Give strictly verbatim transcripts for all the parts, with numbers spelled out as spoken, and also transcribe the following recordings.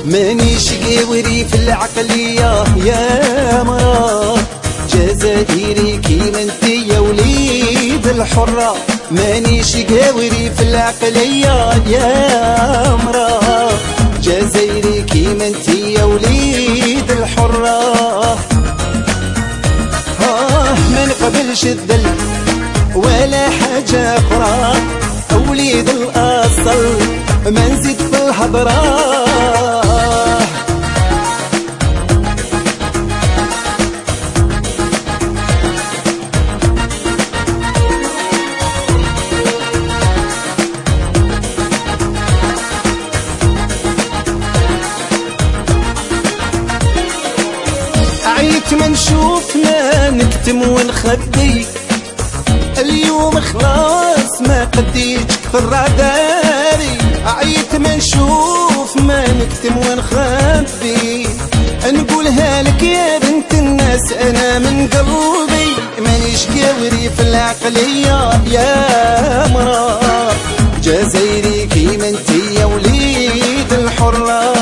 مانيش قاوري في العقلية يا مرا، جزائري كيما انتي يا وليد الحرة. مانيش قاوري في العقلية يا مرا، جزائري كيما انتي يا وليد الحرة. آه ما نقبلش الذل ولا حاجة أخرى، وليد الأصل ما نزيد في الهضرة. عيت ما نشوفنا نكتم ونخبي، اليوم خلاص ما قديت كثر عذاري. عيت ما نشوف ما نكتم ونخبي، نقولها لك يا بنت الناس انا من قلبي. مانيش قاوري في العقلية يا مرا، جزائري كيما انتي يا وليد الحرة.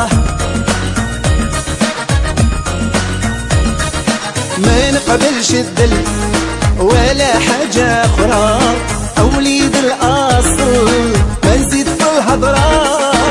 ما نقبلش الذل ولا حاجة أخرى، أوليد الأصل ما نزيد في الهضرة.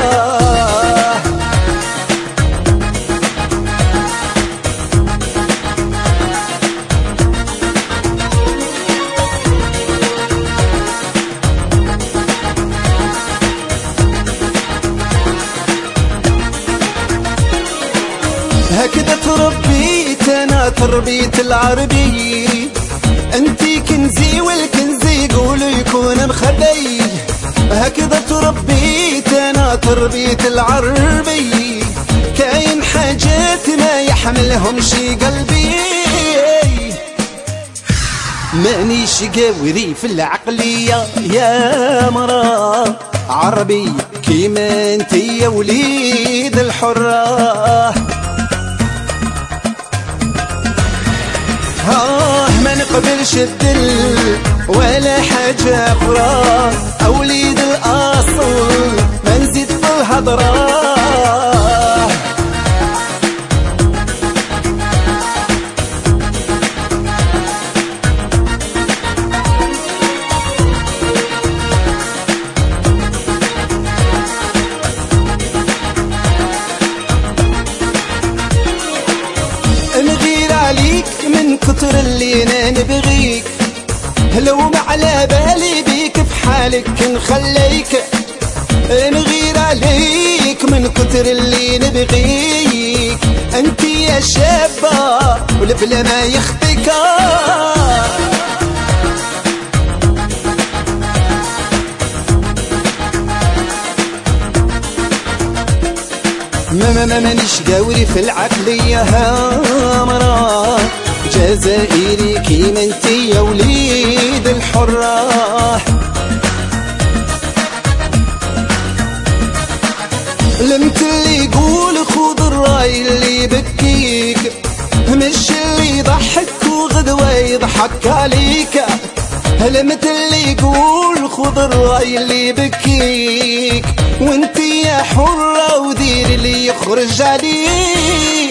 هكذا تربيت أنا تربية العربي، انتي كنزي والكنز يقولوا يكون مخبي. هكذا تربيت انا تربية العربي، كاين حاجات ما يحملهمش قلبي. مانيش قاوري في العقلية يا مرا، عربي كيما انتي يا وليد الحرة. آه ما نقبلش الذل ولا حاجة أخرى، أوليد الأصل ما نزيد في الهضرة. نغير عليك من كتر اللي انا نبغيك، لو ما على بالي بيك في حالك نخليك. نغير عليك من كتر اللي نبغيك، انتي يا شابة والبلا ما يخفيك. ما ما ما مانيش قاوري في العقلية يا مرا، جزائري كيما انتي يا وليد الحرة. لمت اللي يقول خذ الراي اللي يبكيك، مش اللي يضحك وغدوة يضحك عليك. لمت اللي يقول خذ الراي اللي يبكيك، وانتي يا حرة ودير اللي يخرج عليك.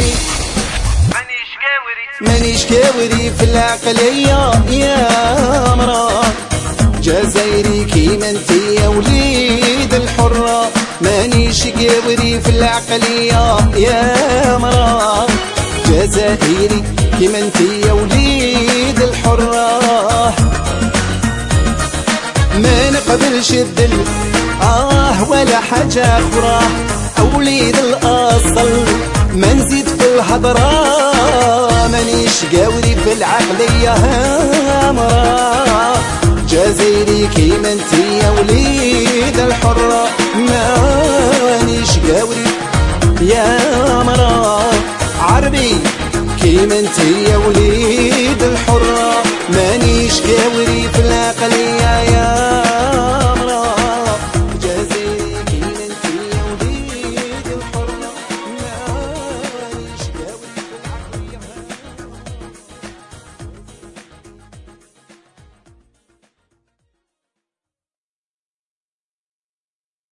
مانيش قاوري في العقلية يا مرا، جزائري كيما انتي يا وليد الحرة. مانيش قاوري في العقلية يا مرا، جزائري كيما انتي يا وليد الحرة. ما نقبلش الذل آه ولا حاجة أخرى، أوليد الأصل ما نزيد في الهضرة. مانيش قاوري في العقلية يا مرا، جزائري كيما انتي يا وليد الحرة.